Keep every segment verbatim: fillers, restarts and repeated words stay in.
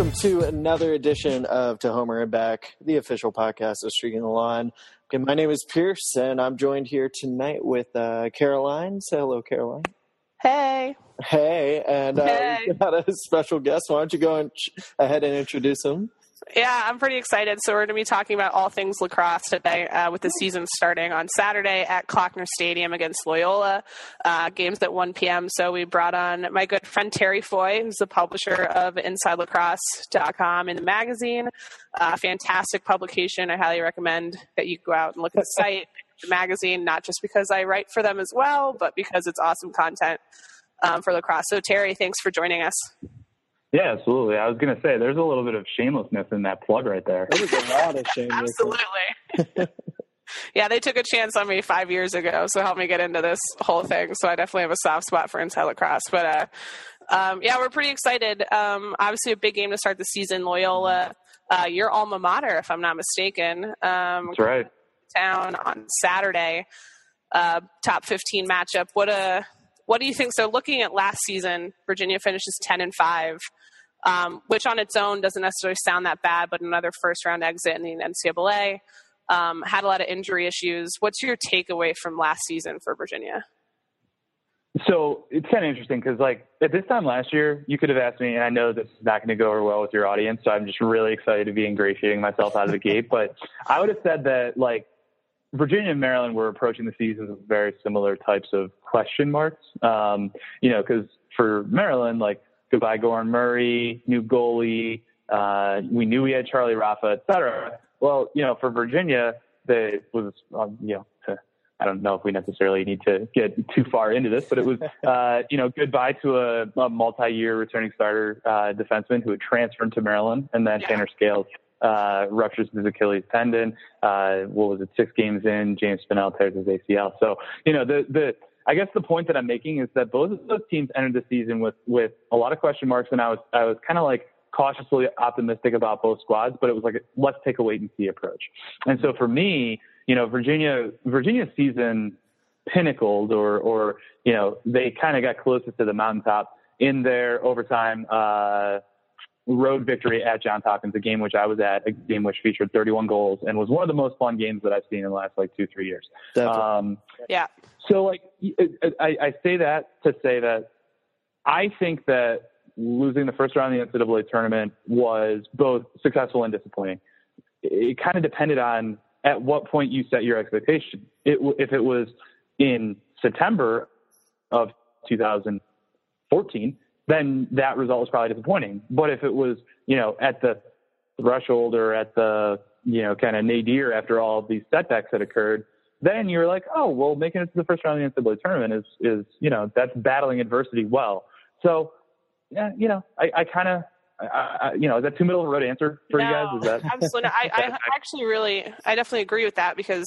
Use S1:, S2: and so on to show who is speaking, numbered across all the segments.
S1: welcome to another edition of To Homer and Back, the official podcast of Streaking the Lawn. Okay, my name is Pierce, and I'm joined here tonight with uh, Caroline. Say hello, Caroline.
S2: Hey.
S1: Hey, and uh,
S2: Hey.
S1: we've got a special guest. Why don't you go and ch- ahead and introduce him?
S2: Yeah, I'm pretty excited. So we're going to be talking about all things lacrosse today uh, with the season starting on Saturday at Klockner Stadium against Loyola. Uh, games at one p.m. So we brought on my good friend Terry Foy, who's the publisher of inside lacrosse dot com in the magazine. Uh, fantastic publication. I highly recommend that you go out and look at the site, the magazine, not just because I write for them as well, but because it's awesome content um, for lacrosse. So Terry, thanks for joining us.
S3: Yeah, absolutely. I was going to say, there's a little bit of shamelessness in that plug right there.
S1: There's a lot of shamelessness.
S2: Absolutely. Yeah, they took a chance on me five years ago, so helped me get into this whole thing. So I definitely have a soft spot for inside lacrosse. But, uh, um, yeah, we're pretty excited. Um, obviously, a big game to start the season. Loyola, uh, your alma mater, if I'm not mistaken. Um,
S3: That's right.
S2: Town on Saturday, uh, top fifteen matchup. What a... What do you think? So looking at last season, Virginia finishes ten and five, um, which on its own doesn't necessarily sound that bad, but another first round exit in the N C double A, um, had a lot of injury issues. What's your takeaway from last season for Virginia?
S3: So it's kind of interesting because, like, at this time last year, you could have asked me, and I know this is not going to go over well with your audience, so I'm just really excited to be ingratiating myself out of the gate. But I would have said that, like, Virginia and Maryland were approaching the season with very similar types of question marks. Um, you know, because for Maryland, like, goodbye Goran Murray, new goalie, uh, we knew we had Charlie Rafa, et cetera. Well, you know, for Virginia, the was, um, you know, to, I don't know if we necessarily need to get too far into this, but it was, uh, you know, goodbye to a, a multi-year returning starter uh, defenseman who had transferred to Maryland, and then yeah. Tanner Scales uh, ruptures his Achilles tendon. Uh, what was it? Six games in, James Spinell tears his A C L. So, you know, the, the, I guess the point that I'm making is that both of those teams entered the season with, with a lot of question marks. And I was, I was kind of like cautiously optimistic about both squads, but it was like, let's take a wait and see approach. And so for me, you know, Virginia, Virginia's season pinnacled or, or, you know, they kind of got closest to the mountaintop in their overtime, uh, road victory at Johns Hopkins, a game which I was at, a game which featured thirty-one goals and was one of the most fun games that I've seen in the last like two, three years. Um,
S2: yeah.
S3: So like, I, I say that to say that I think that losing the first round of the N C double A tournament was both successful and disappointing. It kind of depended on at what point you set your expectation. It, if it was in September of two thousand fourteen, then that result was probably disappointing. But if it was, you know, at the threshold or at the, you know, kind of nadir after all of these setbacks had occurred, then you're like, oh, well, making it to the first round of the N C double A tournament is, is, you know, that's battling adversity well. So, yeah, you know, I, I kind of, I, I, you know, is that too middle of the road answer for
S2: no,
S3: you guys? Is that
S2: absolutely? I, I actually really, I definitely agree with that because,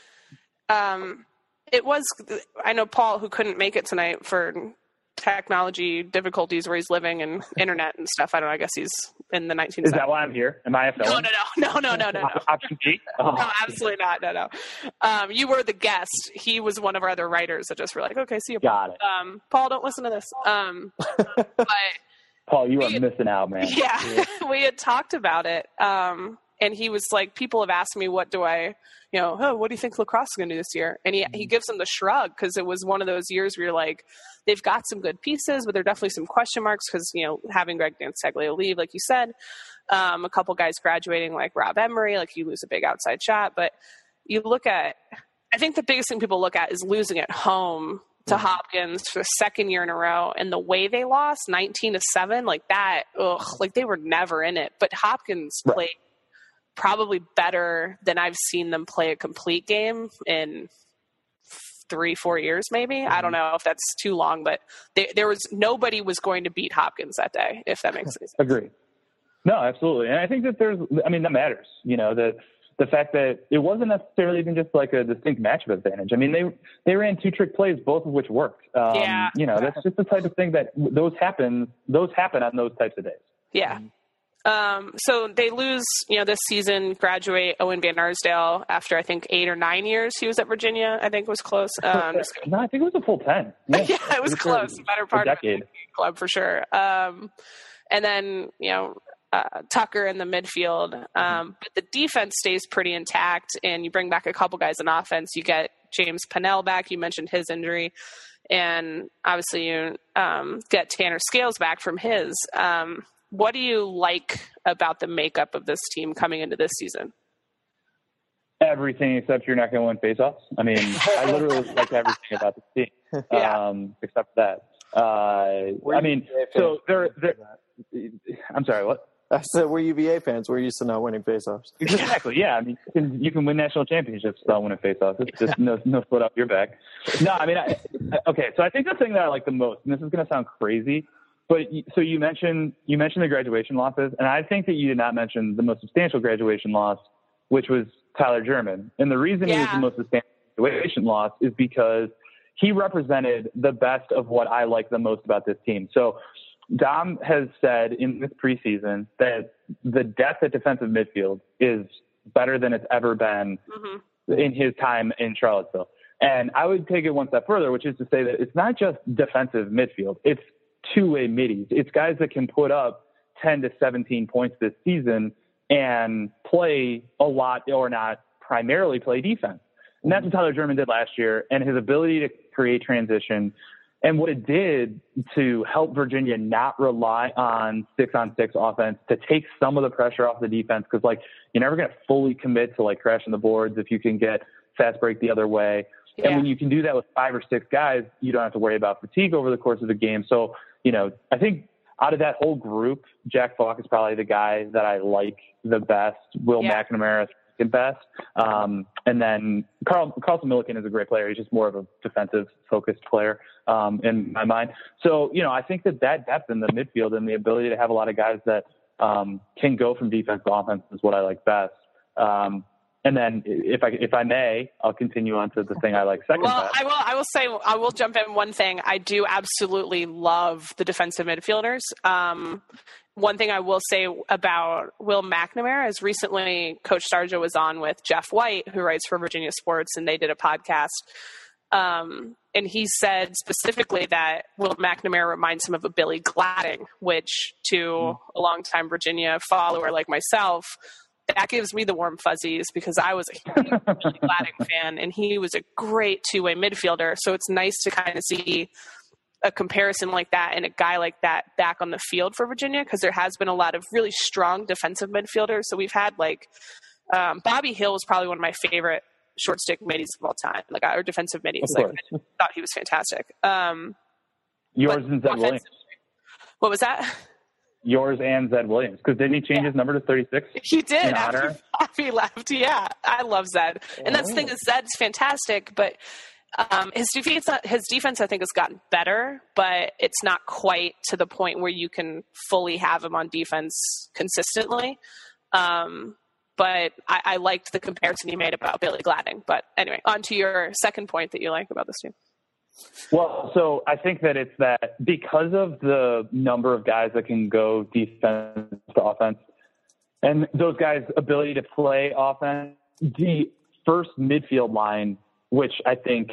S2: um, it was. I know Paul, who couldn't make it tonight for technology difficulties where he's living and internet and stuff. I don't know. I guess he's in the nineteen seventies.
S3: Is that why I'm here? Am I a felon?
S2: No, no, no, no, no, no, no.
S3: Option B? Oh.
S2: No, absolutely not. No, no. Um, you were the guest. He was one of our other writers that just were like, okay, see you.
S3: Got it.
S2: Um, Paul, don't listen to this. Um, but
S3: Paul, you are
S2: had,
S3: missing out, man.
S2: Yeah, yeah. We had talked about it. Um, and he was like, people have asked me, what do I, you know, oh, what do you think lacrosse is going to do this year? And he, he gives them the shrug because it was one of those years where you're like, they've got some good pieces, but there are definitely some question marks because, you know, having Greg Dantaglio leave, like you said, um, a couple guys graduating like Rob Emery, like you lose a big outside shot. But you look at, I think the biggest thing people look at is losing at home to Hopkins for the second year in a row. And the way they lost nineteen to seven, like that, ugh, like they were never in it. But Hopkins right. played probably better than I've seen them play a complete game in three, four years, maybe. Mm-hmm. I don't know if that's too long, but they, there was nobody was going to beat Hopkins that day, if that makes sense.
S3: Agree. No, absolutely. And I think that there's, I mean, that matters, you know, that the fact that it wasn't necessarily even just like a distinct matchup advantage. I mean, they, they ran two trick plays, both of which worked. Um,
S2: yeah.
S3: You know, that's just the type of thing that those happen, those happen on those types of days.
S2: Yeah. Um, so they lose, you know, this season, graduate Owen Van Arsdale after, I think, eight or nine years he was at Virginia, I think was close. Um,
S3: no, I think it was a full ten.
S2: Yeah, yeah it was, it was close. A, better part
S3: a decade.
S2: of the club for sure. Um, and then, you know, uh, Tucker in the midfield. Um, but the defense stays pretty intact, and you bring back a couple guys in offense. You get James Pennell back. You mentioned his injury. And obviously you um, get Tanner Scales back from his. Um, what do you like about the makeup of this team coming into this season?
S3: Everything except you're not going to win face-offs. I mean, I literally like everything about this team,
S2: yeah.
S3: um, except that. Uh, I mean, so they're, they're – I'm sorry, what?
S1: I said we're U V A fans. We're used to not winning face-offs.
S3: Exactly, yeah. I mean, you can, you can win national championships without winning face-offs. It's just no, no foot off your back. No, I mean, I, okay, so I think the thing that I like the most, and this is going to sound crazy, but so you mentioned you mentioned the graduation losses, and I think that you did not mention the most substantial graduation loss, which was Tyler German. And the reason
S2: yeah.
S3: he was the most substantial graduation loss is because he represented the best of what I like the most about this team. So Dom has said in this preseason that the depth at defensive midfield is better than it's ever been mm-hmm. in his time in Charlottesville. And I would take it one step further, which is to say that it's not just defensive midfield. It's two-way middies. It's guys that can put up ten to seventeen points this season and play a lot or not primarily play defense. And that's what Tyler German did last year, and his ability to create transition and what it did to help Virginia not rely on six-on-six offense, to take some of the pressure off the defense, because, like, you're never going to fully commit to, like, crashing the boards if you can get fast break the other way. Yeah. And when you can do that with five or six guys, you don't have to worry about fatigue over the course of the game. So, you know, I think out of that whole group, Jack Falk is probably the guy that I like the best. Will yeah. McNamara is the best. Um, and then Carl, Carlton Milliken is a great player. He's just more of a defensive-focused player um, in my mind. So, you know, I think that that depth in the midfield and the ability to have a lot of guys that um, can go from defense to offense is what I like best. Um, And then, if I if I may, I'll continue on to the thing I like second.
S2: Well,
S3: best.
S2: I will. I will say I will jump in one thing. I do absolutely love the defensive midfielders. Um, one thing I will say about Will McNamara is recently Coach Sargent was on with Jeff White, who writes for Virginia Sports, and they did a podcast. Um, and he said specifically that Will McNamara reminds him of a Billy Gladding, which to mm. a longtime Virginia follower like myself, that gives me the warm fuzzies because I was a huge Gladding fan, and he was a great two-way midfielder. So it's nice to kind of see a comparison like that and a guy like that back on the field for Virginia, because there has been a lot of really strong defensive midfielders. So we've had like um, Bobby Hill is probably one of my favorite short stick middies of all time, like our defensive middies. Like, I thought he was fantastic. Um,
S3: Yours and Zed Williams.
S2: What was that?
S3: Yours and Zed Williams, because didn't he change yeah. his number to thirty-six?
S2: He did after Bobby left. Yeah, I love Zed, and that's the thing is Zed's fantastic, but um, his defense, his defense, I think, has gotten better, but it's not quite to the point where you can fully have him on defense consistently. Um, but I, I liked the comparison you made about Billy Gladding. But anyway, on to your second point that you like about this team.
S3: Well, so I think that it's that because of the number of guys that can go defense to offense and those guys' ability to play offense, the first midfield line, which I think,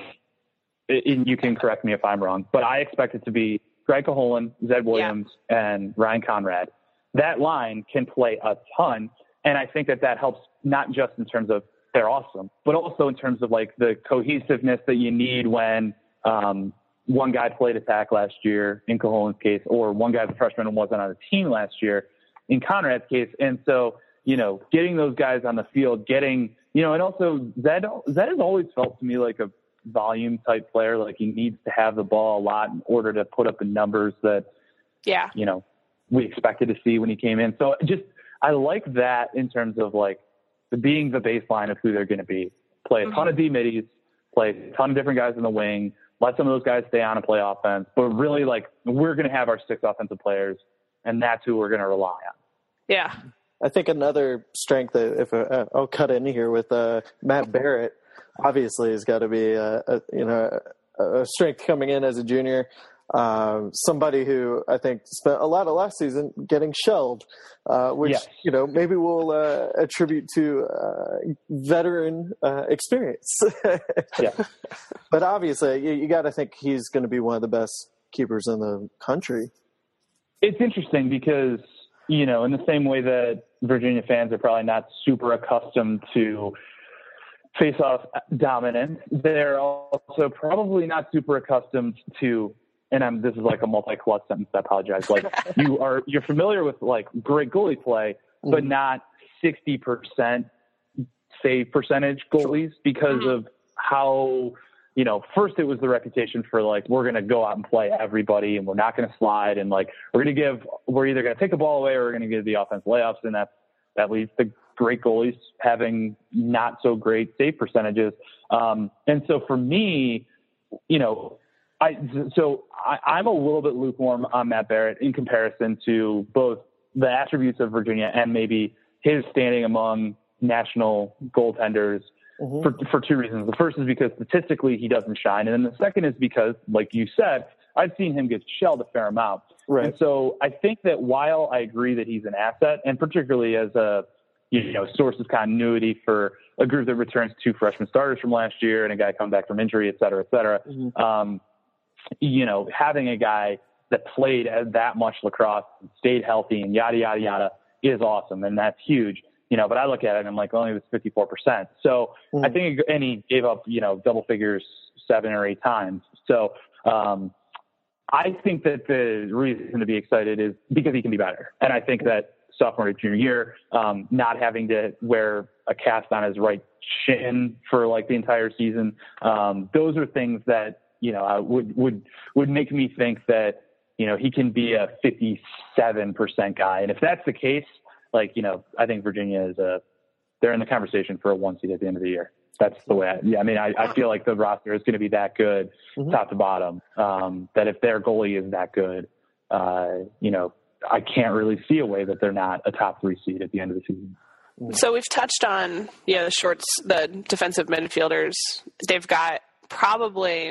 S3: and you can correct me if I'm wrong, but I expect it to be Greg Caholen, Zed Williams, yeah. and Ryan Conrad. That line can play a ton, and I think that that helps not just in terms of they're awesome, but also in terms of like the cohesiveness that you need when Um, one guy played attack last year in Caholen's case, or one guy's a freshman and wasn't on the team last year in Conrad's case. And so, you know, getting those guys on the field, getting, you know, and also Zed, Zed has always felt to me like a volume type player. Like he needs to have the ball a lot in order to put up the numbers that,
S2: yeah,
S3: you know, we expected to see when he came in. So just, I like that in terms of like being the baseline of who they're going to be. Play a ton mm-hmm. of D middies, play a ton of different guys in the wing, let some of those guys stay on and play offense, but really, like, we're going to have our six offensive players, and that's who we're going to rely on.
S2: Yeah.
S1: I think another strength, that if uh, I'll cut in here with uh, Matt Barrett, obviously has got to be a, a you know a strength coming in as a junior. Um, somebody who I think spent a lot of last season getting shelled, uh, which, yes. you know, maybe we'll uh, attribute to uh, veteran uh, experience.
S3: yeah.
S1: But obviously, you, you got to think he's going to be one of the best keepers in the country.
S3: It's interesting because you know, in the same way that Virginia fans are probably not super accustomed to face-off dominance, they're also probably not super accustomed to, and I'm, this is like a multi-clause sentence, I apologize. Like you are, you're familiar with like great goalie play, mm-hmm. but not sixty percent save percentage goalies because mm-hmm. of how, you know, first it was the reputation for like, we're going to go out and play everybody and we're not going to slide. And like, we're going to give, we're either going to take the ball away or we're going to give the offense layups. And that, that leads to great goalies having not so great save percentages. Um, and so for me, you know, I, so I, I'm a little bit lukewarm on Matt Barrett in comparison to both the attributes of Virginia and maybe his standing among national goaltenders. Mm-hmm. For, for two reasons. The first is because statistically he doesn't shine. And then the second is because, like you said, I've seen him get shelled a fair amount.
S1: Right.
S3: And so I think that while I agree that he's an asset, and particularly as a, you know, source of continuity for a group that returns two freshman starters from last year and a guy coming back from injury, et cetera, et cetera, mm-hmm. um, you know, having a guy that played as that much lacrosse, stayed healthy and yada, yada, yada is awesome. And that's huge. You know, but I look at it and I'm like, well, he was fifty-four percent. So mm. I think, and he gave up, you know, double figures seven or eight times. So um, I think that the reason to be excited is because he can be better. And I think that sophomore to junior year, um, not having to wear a cast on his right shin for like the entire season, um, those are things that, you know, I would, would, would make me think that, you know, he can be a fifty-seven percent guy. And if that's the case, like, you know, I think Virginia is a, they're in the conversation for a one seed at the end of the year. That's the way I, yeah. I mean, I, I feel like the roster is going to be that good mm-hmm. top to bottom, um, that if their goalie is that good, uh, you know, I can't really see a way that they're not a top three seed at the end of the season.
S2: So we've touched on, yeah, the shorts, the defensive midfielders. They've got probably,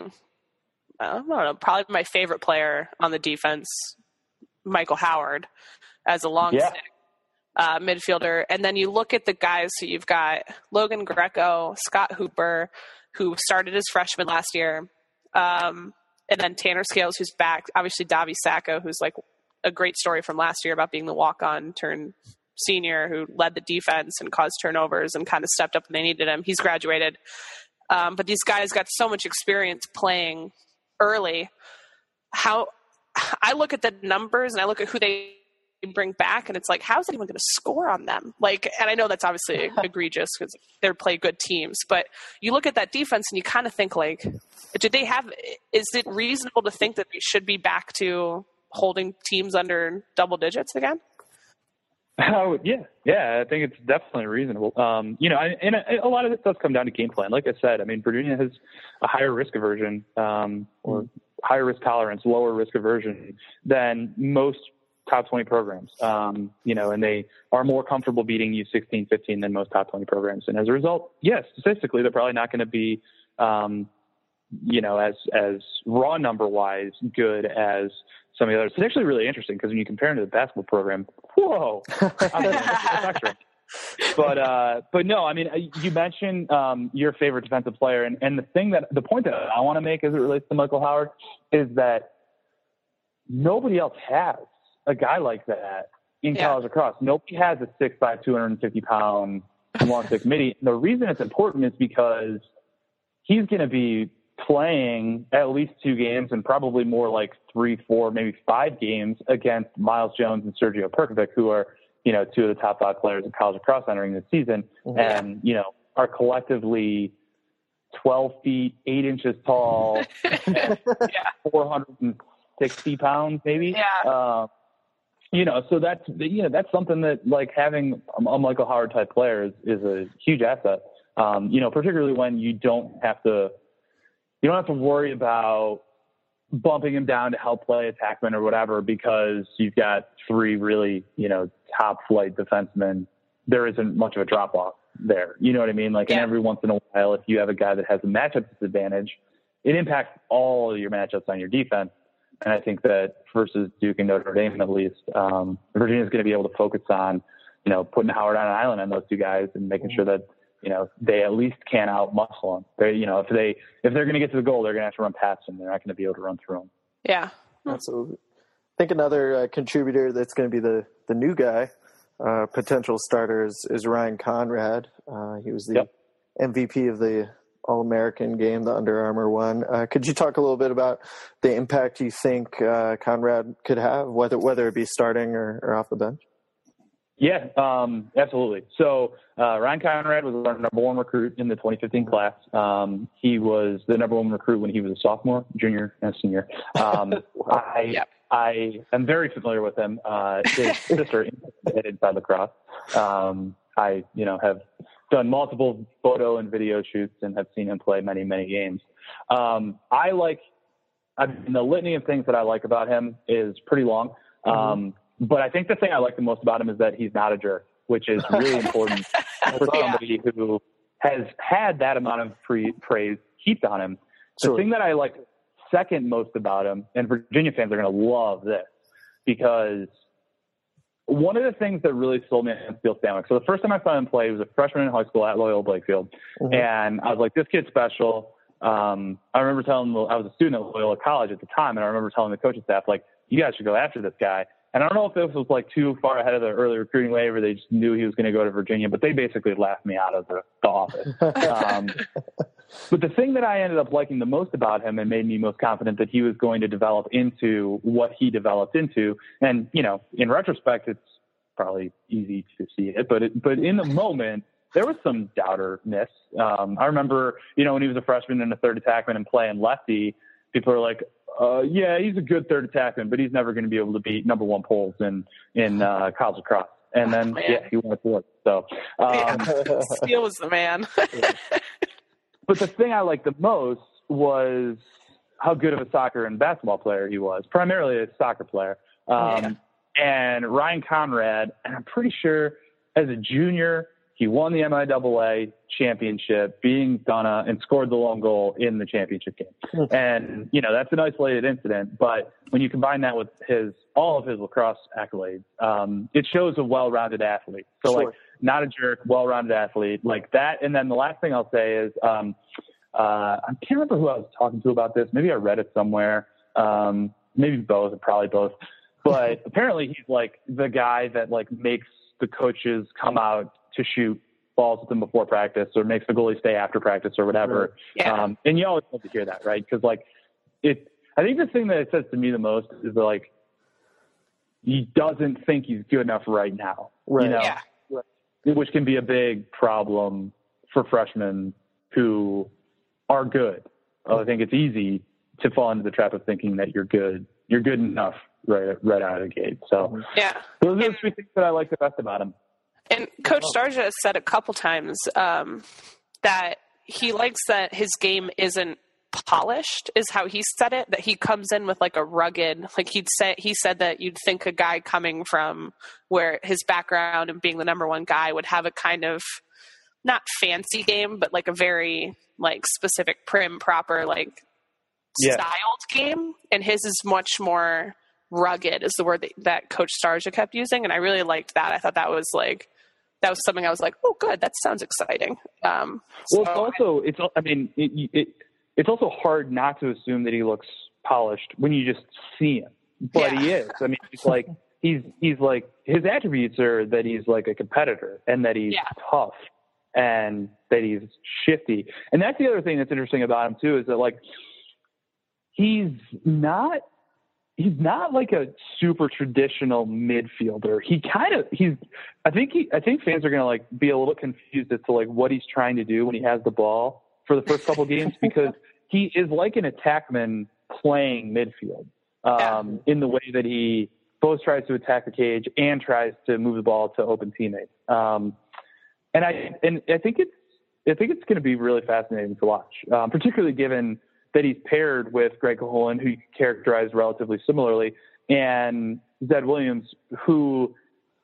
S2: I don't know, probably my favorite player on the defense, Michael Howard, as a long
S3: yeah.
S2: stick. Uh, midfielder. And then you look at the guys who you've got Logan Greco, Scott Hooper, who started as freshman last year. Um, and then Tanner Scales, who's back. Obviously Davi Sacco, who's like a great story from last year about being the walk-on turn senior who led the defense and caused turnovers and kind of stepped up when they needed him. He's graduated. Um, but these guys got so much experience playing early. How I look at the numbers and I look at who they bring back and it's like, how's anyone going to score on them? Like, and I know that's obviously egregious because they're play good teams, but you look at that defense and you kind of think like, did they have, is it reasonable to think that they should be back to holding teams under double digits again?
S3: Oh yeah. Yeah. I think it's definitely reasonable. Um, you know, and a lot of this does come down to game plan. Like I said, I mean, Virginia has a higher risk aversion, um, or higher risk tolerance, lower risk aversion than most top twenty programs, um, you know, and they are more comfortable beating U sixteen, fifteen than most top twenty programs. And as a result, yes, statistically, they're probably not going to be, um, you know, as, as raw number wise good as some of the others. It's actually really interesting because when you compare them to the basketball program, whoa, but, uh, but no, I mean, you mentioned, um, your favorite defensive player. And, and the thing that, the point that I want to make as it relates to Michael Howard is that nobody else has a guy like that in yeah. college lacrosse. Nobody has a six five, two hundred fifty pound long stick midi. The reason it's important is because he's going to be playing at least two games and probably more like three, four, maybe five games against Miles Jones and Sergio Perkovic, who are, you know, two of the top five players in college lacrosse entering this season. Mm-hmm. And, you know, are collectively twelve feet, eight inches tall, and yeah. four hundred sixty pounds, maybe.
S2: Yeah.
S3: Uh, You know, so that's, you know, that's something that like having a Michael Howard type player is, is a huge asset. Um, you know, particularly when you don't have to, you don't have to worry about bumping him down to help play attackman or whatever, because you've got three really, you know, top flight defensemen. There isn't much of a drop off there. You know what I mean? Like, yeah. and every once in a while, if you have a guy that has a matchup disadvantage, it impacts all your matchups on your defense. And I think that versus Duke and Notre Dame, at least, um, Virginia's going to be able to focus on, you know, putting Howard on an island on those two guys and making sure that, you know, they at least can't out muscle them. They, you know, if they, if they're going to get to the goal, they're going to have to run past them. They're not going to be able to run through them.
S2: Yeah.
S1: Absolutely. think another uh, contributor that's going to be the, the new guy, uh, potential starter, is, is Ryan Conrad. Uh, he was the
S3: yep.
S1: M V P of the All-American game, the Under Armour one. Uh, could you talk a little bit about the impact you think uh, Conrad could have, whether whether it be starting or, or off the bench?
S3: Yeah, um, absolutely. So uh, Ryan Conrad was our number one recruit in the twenty fifteen class. Um, he was the number one recruit when he was a sophomore, junior, and senior. Um, I yeah. I am very familiar with him. Uh, his sister hit inside lacrosse. Um, I you know have done multiple photo and video shoots and have seen him play many many games. Um, I like I mean, the litany of things that I like about him is pretty long. Um, mm-hmm. But I think the thing I like the most about him is that he's not a jerk, which is really important for somebody yeah. who has had that amount of pre- praise heaped on him. The sure. thing that I like second most about him, and Virginia fans are going to love this, because one of the things that really sold me on Steele Stanwick. So the first time I saw him play, he was a freshman in high school at Loyola Blakefield. Mm-hmm. And I was like, this kid's special. Um, I remember telling him, I was a student at Loyola College at the time, and I remember telling the coaching staff, like, you guys should go after this guy. And I don't know if this was like too far ahead of the early recruiting wave, or they just knew he was going to go to Virginia, but they basically laughed me out of the, the office. Um, but the thing that I ended up liking the most about him and made me most confident that he was going to develop into what he developed into, and, you know, in retrospect, it's probably easy to see it, but it, but in the moment, there was some doubterness. Um, I remember, you know, when he was a freshman and a third attackman and playing lefty, people are like, Uh, yeah, he's a good third attackman, but he's never going to be able to beat number one poles in in uh, college lacrosse. And then, oh, yeah, he went for it. So, um,
S2: yeah. Steele was the man.
S3: But the thing I liked the most was how good of a soccer and basketball player he was, primarily a soccer player. Um, yeah. And Ryan Conrad, and I'm pretty sure as a junior, he won the M I A A championship, beating Ghana, and scored the lone goal in the championship game. And, you know, that's an isolated incident, but when you combine that with his all of his lacrosse accolades, um, it shows a well-rounded athlete. So, sure. like, not a jerk, well-rounded athlete, like that. And then the last thing I'll say is, um, uh, I can't remember who I was talking to about this. Maybe I read it somewhere. Um, maybe both, probably both. But apparently he's, like, the guy that, like, makes the coaches come out to shoot balls with them before practice, or makes the goalie stay after practice or whatever. Yeah. Um, and you always love to hear that, right? Because, like, it, I think the thing that it says to me the most is that, like, he doesn't think he's good enough right now, right? You know, yeah. which can be a big problem for freshmen who are good. I think it's easy to fall into the trap of thinking that you're good, you're good enough right, right out of the gate. So
S2: yeah,
S3: those are the three things that I like the best about him.
S2: And Coach Starsia has said a couple times um, that he likes that his game isn't polished, is how he said it, that he comes in with like a rugged, like he'd say, he said that you'd think a guy coming from where his background and being the number one guy would have a kind of not fancy game, but like a very like specific prim, proper, like yeah. styled game. And his is much more rugged is the word that, that Coach Starsia kept using. And I really liked that. I thought that was like, that was something I was like, oh, good. That sounds exciting. Um,
S3: well, so it's also, it's, I mean, it, it, it's also hard not to assume that he looks polished when you just see him, but yeah. he is. I mean, he's like, he's, he's like, his attributes are that he's like a competitor and that he's yeah. tough and that he's shifty. And that's the other thing that's interesting about him too, is that like, he's not, he's not like a super traditional midfielder. He kind of, he's, I think he, I think fans are going to like be a little confused as to like what he's trying to do when he has the ball for the first couple games, because he is like an attackman playing midfield um, yeah. in the way that he both tries to attack the cage and tries to move the ball to open teammates. Um, and I, and I think it's, I think it's going to be really fascinating to watch, um, particularly given that he's paired with Greg Caholen, who you characterized relatively similarly, and Zed Williams, who,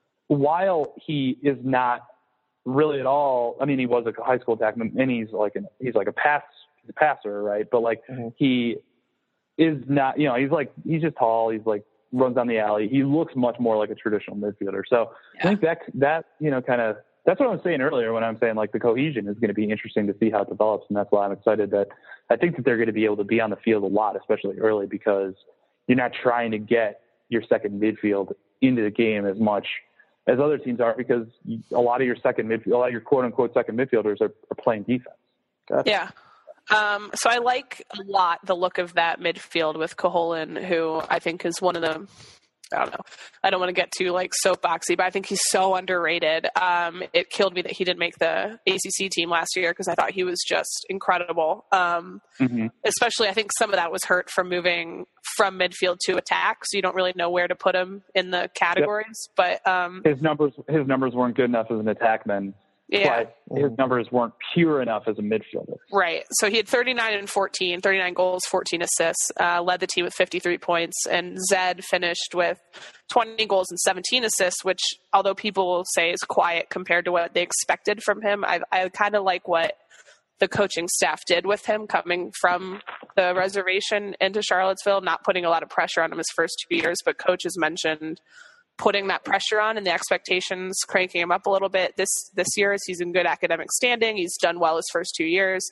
S3: while he is not really at all, I mean, he was a high school attackman, and he's like an, he's like a pass, he's a passer, right? But like mm-hmm. he is not, you know, he's like, he's just tall. He's like runs down the alley. He looks much more like a traditional midfielder. So yeah. I think that, that, you know, kind of, that's what I was saying earlier when I'm saying like the cohesion is going to be interesting to see how it develops. And that's why I'm excited that I think that they're going to be able to be on the field a lot, especially early, because you're not trying to get your second midfield into the game as much as other teams are, because a lot of your second midfield, a lot of your quote unquote second midfielders are, are playing defense.
S1: Gotcha.
S2: Yeah. Um, so I like a lot the look of that midfield with Cajolan, who I think is one of the, I don't know, I don't want to get too like soapboxy, but I think he's so underrated. Um, it killed me that he didn't make the A C C team last year, because I thought he was just incredible. Um, mm-hmm. Especially, I think some of that was hurt from moving from midfield to attack, so you don't really know where to put him in the categories. Yep. But um,
S3: his numbers, his numbers weren't good enough as an attackman.
S2: Yeah.
S3: But his numbers weren't pure enough as a midfielder.
S2: Right. So he had thirty-nine and fourteen, thirty-nine goals, fourteen assists, uh, led the team with fifty-three points, and Zed finished with twenty goals and seventeen assists, which, although people say is quiet compared to what they expected from him, I, I kind of like what the coaching staff did with him coming from the reservation into Charlottesville, not putting a lot of pressure on him his first two years, but coaches mentioned putting that pressure on and the expectations, cranking him up a little bit this this year, as he's in good academic standing. He's done well his first two years.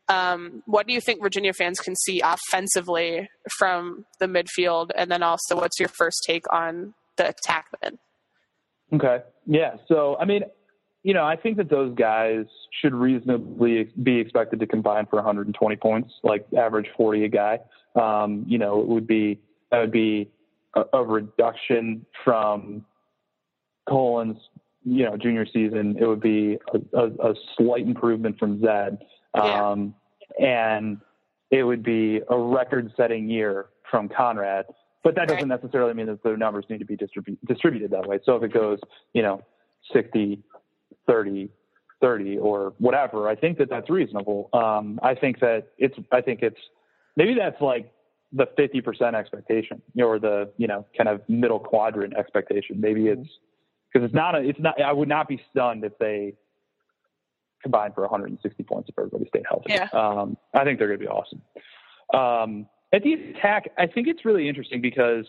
S2: Um, what do you think Virginia fans can see offensively from the midfield? And then also, what's your first take on the attackmen?
S3: Okay. Yeah. So, I mean, you know, I think that those guys should reasonably be expected to combine for one hundred twenty points, like average forty a guy. Um, you know, it would be, that would be, a reduction from Colin's, you know, junior season. It would be a, a, a slight improvement from Zed. Um, yeah. And it would be a record-setting year from Conrad. But that doesn't right. necessarily mean that their numbers need to be distribu- distributed that way. So if it goes, you know, sixty, thirty, thirty, or whatever, I think that that's reasonable. Um, I think that it's, I think it's, maybe that's like the fifty percent expectation, or the, you know, kind of middle quadrant expectation. Maybe it's, because it's not, a, it's not, I would not be stunned if they combined for one hundred sixty points if everybody stayed healthy.
S2: Yeah.
S3: Um, I think they're going to be awesome. Um, at the attack, I think it's really interesting because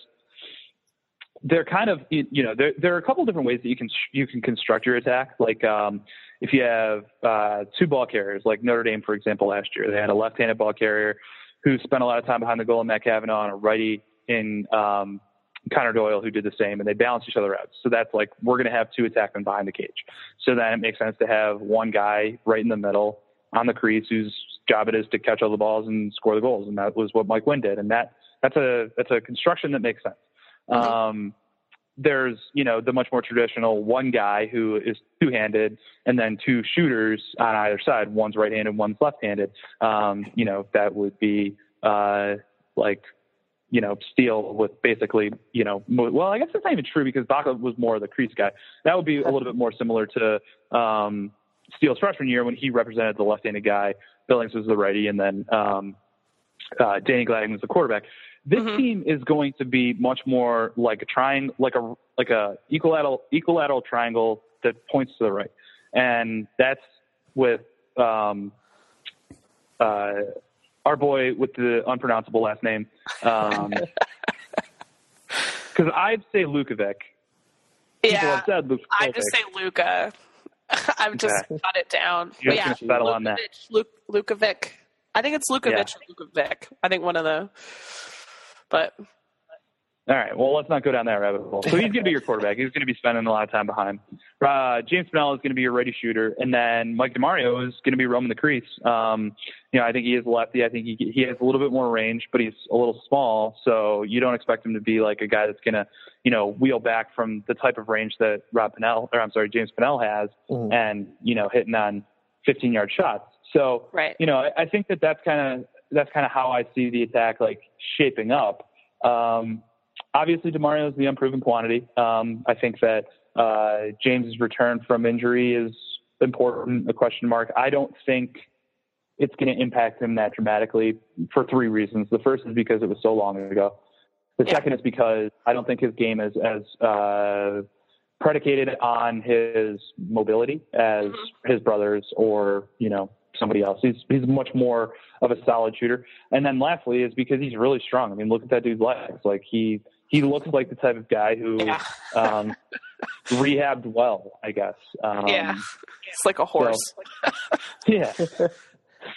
S3: they're kind of, you know, there, there are a couple different ways that you can, you can construct your attack. Like, um, if you have uh, two ball carriers, like Notre Dame, for example, last year, they had a left-handed ball carrier who spent a lot of time behind the goal in Matt Kavanaugh, and a righty in um, Connor Doyle, who did the same, and they balanced each other out. So that's like, we're going to have two attackmen behind the cage. So then it makes sense to have one guy right in the middle on the crease whose job it is to catch all the balls and score the goals. And that was what Mike Wynn did. And that that's a, that's a construction that makes sense. Mm-hmm. Um, there's, you know, the much more traditional one guy who is two-handed, and then two shooters on either side. One's right-handed, one's left-handed. Um, you know, that would be uh, like, you know, Steele with basically, you know, well, I guess that's not even true, because Baca was more of the crease guy. That would be a little bit more similar to um, Steele's freshman year when he represented the left-handed guy. Billings was the righty, and then um, uh, Danny Gladding was the quarterback. This mm-hmm. team is going to be much more like a triangle, like a like a equilateral equilateral triangle that points to the right, and that's with um, uh, our boy with the unpronounceable last name. Because um, I'd say Lukovic.
S2: Yeah, I just say Luca. I've just okay. cut it down.
S3: You're
S2: yeah,
S3: just settle on that.
S2: Luk- Lukovic. I think it's Lukovic yeah. or Lukovic. I think one of the. But
S3: all right, well, let's not go down that rabbit hole. So he's going to be your quarterback. He's going to be spending a lot of time behind. Uh, James Pennell is going to be your ready shooter, and then Mike DeMario is going to be roaming the crease. Um, you know, I think he is lefty. I think he he has a little bit more range, but he's a little small, so you don't expect him to be like a guy that's going to, you know, wheel back from the type of range that Rob Pennell, or I'm sorry, James Pennell has, mm-hmm. and you know, hitting on fifteen-yard shots. So,
S2: right.
S3: you know, I, I think that that's kind of that's kind of how I see the attack like shaping up. Um, obviously, DeMario is the unproven quantity. Um, I think that uh, James's return from injury is important, a question mark. I don't think it's going to impact him that dramatically for three reasons. The first is because it was so long ago. The yeah. second is because I don't think his game is as uh, predicated on his mobility as mm-hmm. his brothers or, you know, somebody else. He's he's much more of a solid shooter. And then lastly is because he's really strong. I mean, look at that dude's legs. Like he he looks like the type of guy who
S2: yeah.
S3: um, rehabbed well, I guess. Um,
S2: yeah, it's like a horse.
S3: So, yeah.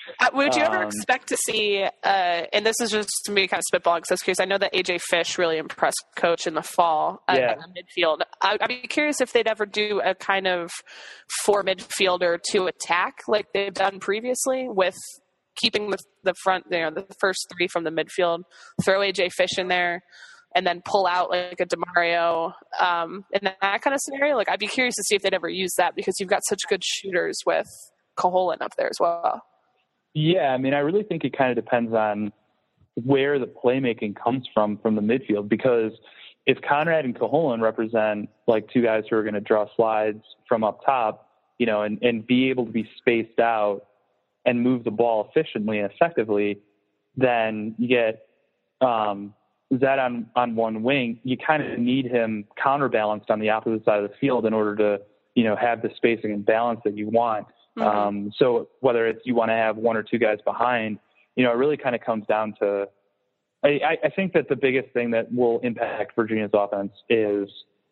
S2: Uh, would you ever
S3: Um,
S2: expect to see, uh, and this is just to me kind of spitballing because I was curious, I know that A J Fish really impressed Coach in the fall uh,
S3: Yeah.
S2: in the midfield. I, I'd be curious if they'd ever do a kind of four midfielder to attack like they've done previously with keeping the, the front, you know, the first three from the midfield, throw A J Fish in there, and then pull out like a DeMario um, in that kind of scenario. Like I'd be curious to see if they'd ever use that because you've got such good shooters with Cajolan up there as well.
S3: Yeah, I mean, I really think it kind of depends on where the playmaking comes from from the midfield, because if Conrad and Cajolan represent like two guys who are going to draw slides from up top, you know, and, and be able to be spaced out and move the ball efficiently and effectively, then you get um, Zed on, on one wing. You kind of need him counterbalanced on the opposite side of the field in order to, you know, have the spacing and balance that you want. Mm-hmm. Um, so whether it's you want to have one or two guys behind, you know, it really kind of comes down to, I, I think that the biggest thing that will impact Virginia's offense is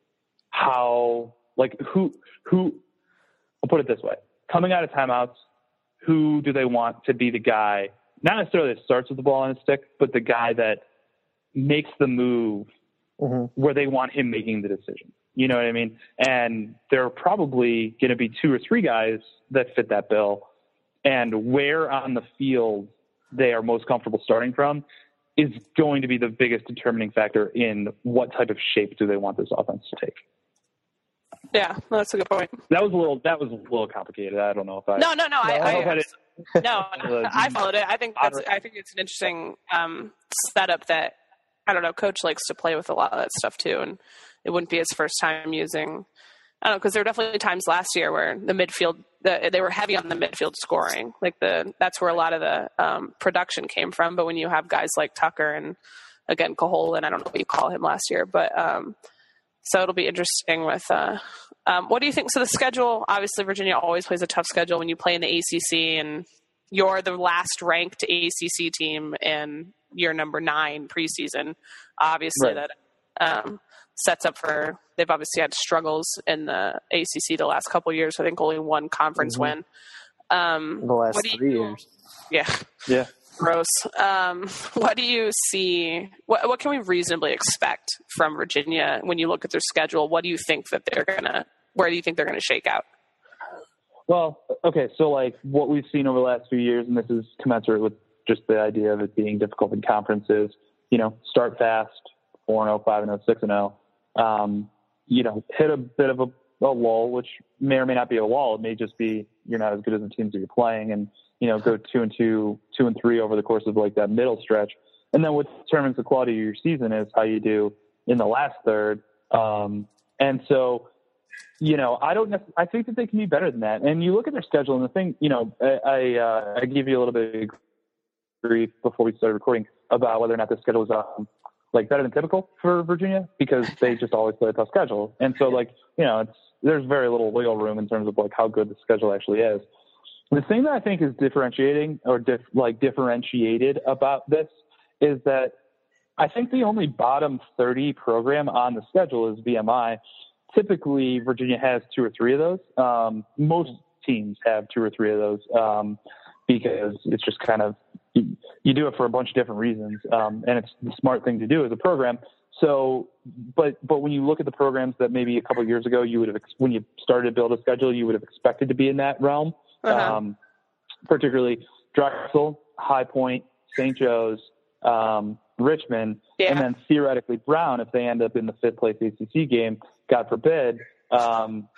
S3: how, like, who, who, I'll put it this way, coming out of timeouts, who do they want to be the guy, not necessarily that starts with the ball on his stick, but the guy that makes the move mm-hmm. where they want him making the decision. You know what I mean? And there are probably going to be two or three guys that fit that bill. And where on the field they are most comfortable starting from is going to be the biggest determining factor in what type of shape do they want this offense to take.
S2: Yeah, well, that's a good point.
S3: That was a little, that was a little complicated. I don't know if I,
S2: no, no, no, I, I, I,
S3: I
S2: no, I followed it. I think that's, I think it's an interesting um, setup that, I don't know, Coach likes to play with a lot of that stuff too. And it wouldn't be his first time using, I don't know, because there were definitely times last year where the midfield, the, they were heavy on the midfield scoring. Like the, that's where a lot of the um, production came from. But when you have guys like Tucker and again, Cajolan, I don't know what you call him last year, but um, so it'll be interesting with, uh, um, what do you think? So the schedule, obviously Virginia always plays a tough schedule when you play in the A C C and you're the last ranked A C C team and you're number nine preseason. Obviously right. that, um, sets up for, they've obviously had struggles in the A C C the last couple of years. I think only one conference mm-hmm. win. Um,
S1: the last three you, years.
S2: Yeah.
S3: Yeah.
S2: Gross. Um, what do you see? What, what can we reasonably expect from Virginia when you look at their schedule? What do you think that they're going to, where do you think they're going to shake out?
S3: Well, okay. So like what we've seen over the last few years, and this is commensurate with just the idea of it being difficult in conferences, you know, start fast, four and oh, five and oh, six and oh. Um, you know, hit a bit of a, a lull, which may or may not be a lull. It may just be you're not as good as the teams that you're playing, and you know, go two and two, two and three over the course of like that middle stretch. And then what determines the quality of your season is how you do in the last third. Um, and so, you know, I don't. I think that they can be better than that. And you look at their schedule, and the thing, you know, I I, uh, I gave you a little bit of grief before we started recording about whether or not the schedule was um, like better than typical for Virginia, because they just always play a tough schedule. And so like, you know, it's, there's very little wiggle room in terms of like how good the schedule actually is. The thing that I think is differentiating or dif- like differentiated about this is that I think the only bottom thirty program on the schedule is V M I. Typically Virginia has two or three of those. Um, most teams have two or three of those um, because it's just kind of, You, you do it for a bunch of different reasons, um, and it's the smart thing to do as a program. So, but but when you look at the programs that maybe a couple of years ago you would have, when you started to build a schedule, you would have expected to be in that realm, uh-huh. um, particularly Drexel, High Point, Saint Joe's, um, Richmond, yeah. and then theoretically Brown, if they end up in the fifth place A C C game, God forbid, um,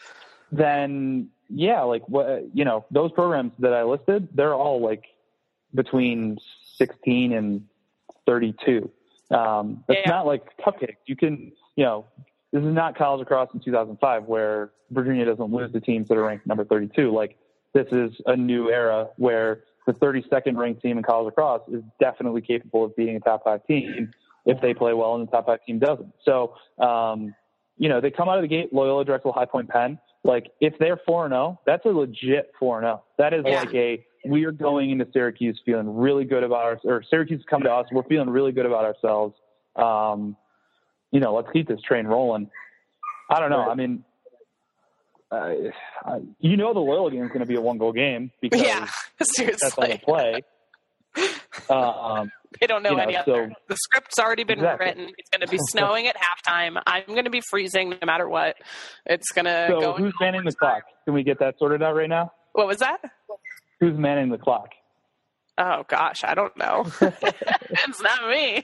S3: then yeah, like what you know, those programs that I listed, they're all like between sixteen and thirty-two. Um, it's yeah. not like cupcakes. You can, you know, this is not college lacrosse in two thousand five where Virginia doesn't lose to teams that are ranked number thirty-two. Like this is a new era where the thirty-second ranked team in college lacrosse is definitely capable of being a top five team if they play well and the top five team doesn't. So, um, you know, they come out of the gate, Loyola, Drexel, High Point, Penn. Like if they're four and oh, that's a legit four and oh. That is yeah. like a, we are going into Syracuse feeling really good about our, or Syracuse is coming to us. We're feeling really good about ourselves. Um, you know, let's keep this train rolling. I don't know. I mean, uh, you know the Loyola game is going to be a one-goal game because
S2: yeah, seriously.
S3: that's how they play. Uh, um,
S2: they don't know, you know any
S3: so,
S2: other. The script's already been exactly. written. It's going to be snowing at halftime. I'm going to be freezing no matter what. It's going to
S3: so
S2: go.
S3: So who's manning the clock? Can we get that sorted out right now?
S2: What was that?
S3: Who's manning the clock?
S2: Oh, gosh, I don't know. It's not me.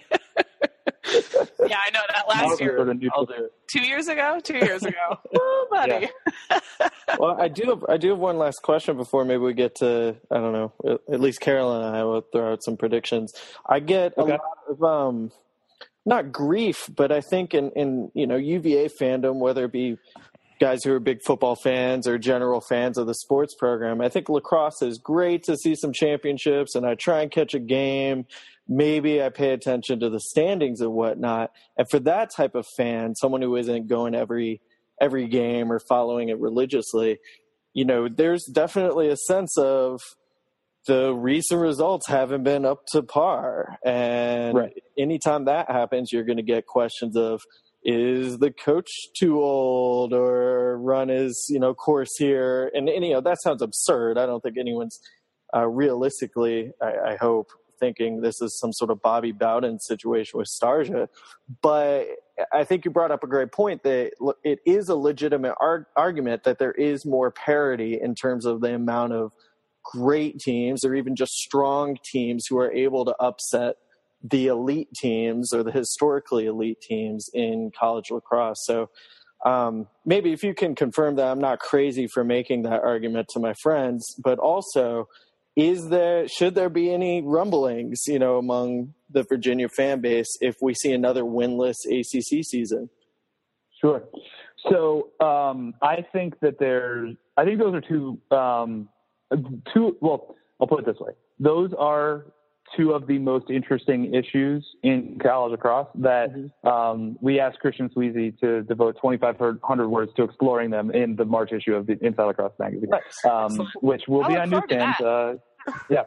S2: Yeah, I know that last year.
S1: Sort of I'll do it.
S2: Two years ago? Two years ago. Oh, buddy.
S1: Yeah. Well, I do have I do have one last question before maybe we get to, I don't know, at least Carolyn and I will throw out some predictions. I get okay. a lot of, um, not grief, but I think in, in, you know, U V A fandom, whether it be guys who are big football fans or general fans of the sports program, I think lacrosse is great to see some championships, and I try and catch a game. Maybe I pay attention to the standings and whatnot. And for that type of fan, someone who isn't going every every game or following it religiously, you know, there's definitely a sense of the recent results haven't been up to par. And right. anytime that happens, you're going to get questions of, is the coach too old or run his, you know, course here? And, and you know, that sounds absurd. I don't think anyone's uh, realistically, I, I hope, thinking this is some sort of Bobby Bowden situation with Starsia. But I think you brought up a great point that it is a legitimate ar- argument that there is more parity in terms of the amount of great teams or even just strong teams who are able to upset the elite teams or the historically elite teams in college lacrosse. So um, maybe if you can confirm that I'm not crazy for making that argument to my friends, but also is there, should there be any rumblings, you know, among the Virginia fan base if we see another winless A C C season?
S3: Sure. So um, I think that there's, I think those are two, um, two, well, I'll put it this way. Those are two of the most interesting issues in college lacrosse that mm-hmm. um, we asked Christian Sweezy to devote twenty-five hundred words to exploring them in the March issue of the Inside Lacrosse magazine, um, which will
S2: I
S3: be on newsstands. Uh, yeah.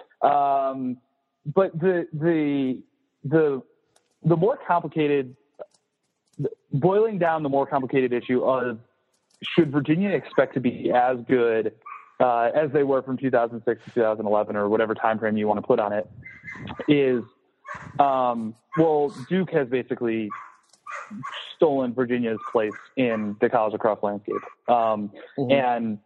S3: Um, but the, the, the, the more complicated, boiling down the more complicated issue of should Virginia expect to be as good Uh, as they were from two thousand six to two thousand eleven or whatever time frame you want to put on it, is, um, well, Duke has basically stolen Virginia's place in the college lacrosse landscape. Um, mm-hmm. And,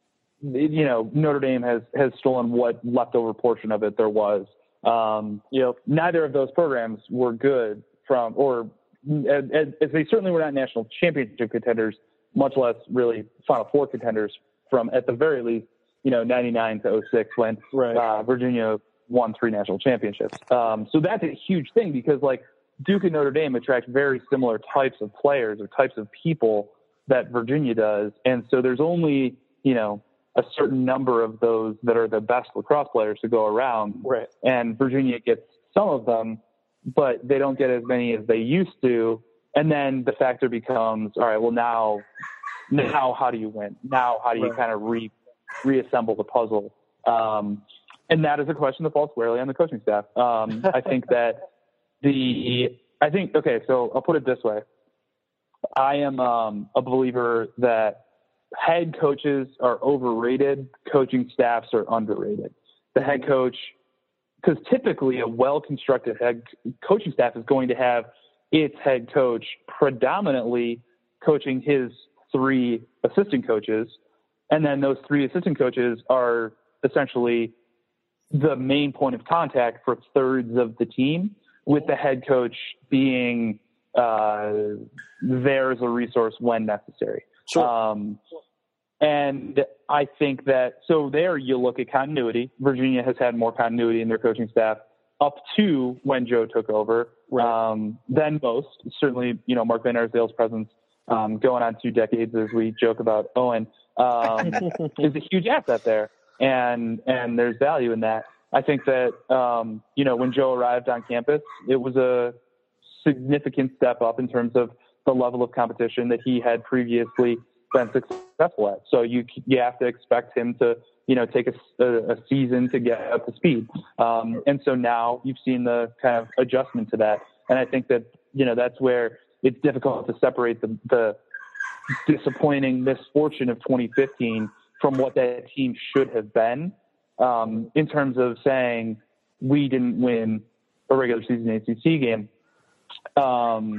S3: you know, Notre Dame has, has stolen what leftover portion of it there was. Um, you know, neither of those programs were good from, or as, as they certainly were not national championship contenders, much less really Final Four contenders from, at the very least, you know, ninety-nine to oh six when right. uh, Virginia won three national championships. Um, so that's a huge thing because, like, Duke and Notre Dame attract very similar types of players or types of people that Virginia does. And so there's only, you know, a certain number of those that are the best lacrosse players to go around.
S1: Right.
S3: And Virginia gets some of them, but they don't get as many as they used to. And then the factor becomes, all right, well, now – Now, how do you win? Now, how do you right. kind of re reassemble the puzzle? Um, and that is a question that falls squarely on the coaching staff. Um, I think that the, I think, okay, so I'll put it this way. I am um, a believer that head coaches are overrated, coaching staffs are underrated. The head coach, because typically a well-constructed head coaching staff is going to have its head coach predominantly coaching his three assistant coaches, and then those three assistant coaches are essentially the main point of contact for thirds of the team, with the head coach being uh, there as a resource when necessary.
S1: Sure.
S3: Um, and I think that, so there you look at continuity. Virginia has had more continuity in their coaching staff up to when Joe took over right. um, than most. Certainly, you know, Mark Van Arsdale's presence Um, going on two decades, as we joke about Owen, um, is a huge asset there. And, and there's value in that. I think that, um, you know, when Joe arrived on campus, it was a significant step up in terms of the level of competition that he had previously been successful at. So you, you have to expect him to, you know, take a, a, a season to get up to speed. Um, and so now you've seen the kind of adjustment to that. And I think that, you know, that's where it's difficult to separate the, the disappointing misfortune of twenty fifteen from what that team should have been, um, in terms of saying we didn't win a regular season A C C game. Um,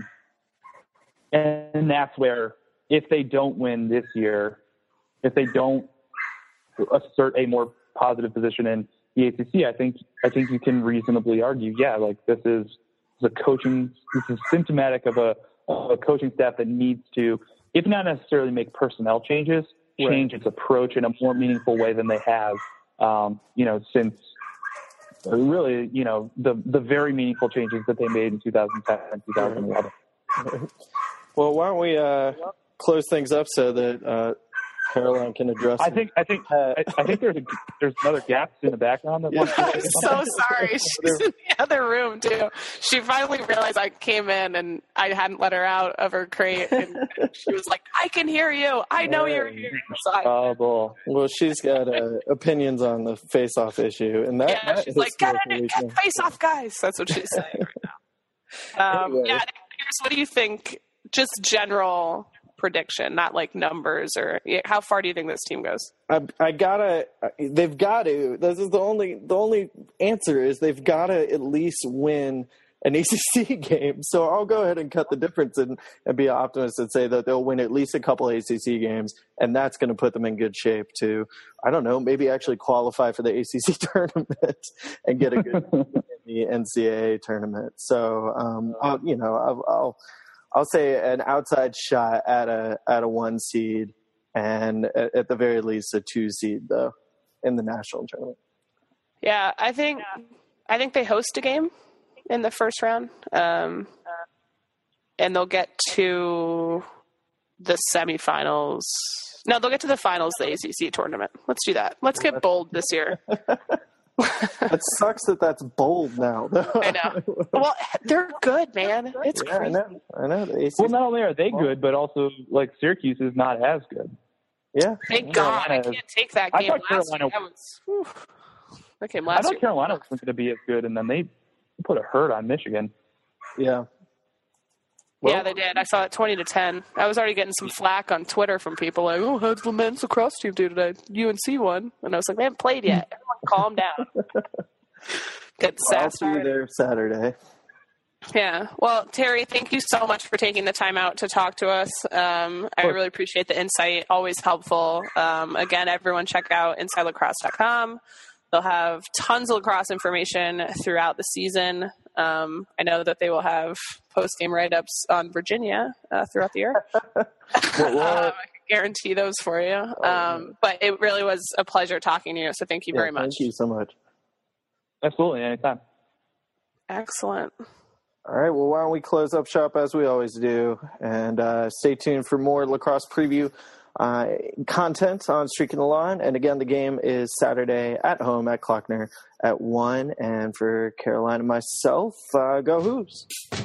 S3: and that's where, if they don't win this year, if they don't assert a more positive position in the A C C, I think I think you can reasonably argue, yeah, like this is the coaching. This is symptomatic of a, of a coaching staff that needs to, if not necessarily make personnel changes, change right. its approach in a more meaningful way than they have, um, you know, since really, you know, the the very meaningful changes that they made in two thousand ten and two thousand eleven.
S1: Well, why don't we uh, close things up so that uh, Caroline can address.
S3: I think I think I, I think there's a, there's another gap in the background. That
S2: yeah. I'm so sorry. She's in the other room too. She finally realized I came in and I hadn't let her out of her crate, and she was like, "I can hear you. I know you're here." So I,
S3: oh,
S1: well, she's got uh, opinions on the face-off issue, and that,
S2: yeah,
S1: that
S2: she's like, "Get in, get face-off, guys." That's what she's saying right now. Um, anyway. Yeah, Pierce, what do you think? Just general prediction, not like numbers, or how far do you think this team goes?
S1: I, I gotta, they've got to. This is the only, the only answer is they've got to at least win an A C C game. So I'll go ahead and cut the difference and, and be an optimist and say that they'll win at least a couple A C C games, and that's going to put them in good shape to, I don't know, maybe actually qualify for the A C C tournament and get a good in the N C double A tournament. So, um, I'll, you know, I'll, I'll I'll say an outside shot at a at a one seed, and at, at the very least a two seed though in the national tournament.
S2: Yeah, I think I think they host a game in the first round, um, and they'll get to the semifinals. No, they'll get to the finals of the A C C tournament. Let's do that. Let's get bold this year.
S1: It sucks that that's bold now.
S2: I know. Well, they're good, man. It's
S1: yeah,
S2: crazy.
S1: I know. I know. The A C C
S3: well, not only are they good, but also like Syracuse is not as good.
S1: Yeah.
S2: Thank God I can't take that game last Carolina, that was, whew, that came last
S3: I thought
S2: year.
S3: Carolina wasn't going to be as good, and then they put a hurt on Michigan.
S1: Yeah.
S2: Well, yeah, they did. I saw it twenty to ten. I was already getting some flack on Twitter from people like, "Oh, how'd the men's lacrosse team do today? U N C won." And I was like, "They haven't played yet. Everyone calm down." Good
S1: I'll see you there Saturday.
S2: Yeah. Well, Terry, thank you so much for taking the time out to talk to us. Um, I really appreciate the insight. Always helpful. Um, again, everyone check out inside lacrosse dot com. They'll have tons of lacrosse information throughout the season. Um, I know that they will have post-game write-ups on Virginia uh, throughout the year. um, I can guarantee those for you. Um, but it really was a pleasure talking to you, so thank you
S1: yeah,
S2: very much.
S1: Thank you so much.
S3: Absolutely, anytime.
S2: Excellent.
S1: All right, well, why don't we close up shop as we always do, and uh, stay tuned for more lacrosse preview uh, content on Streaking the Lawn. And again, the game is Saturday at home at Klockner at one. And for Caroline and myself, uh, go Hoos.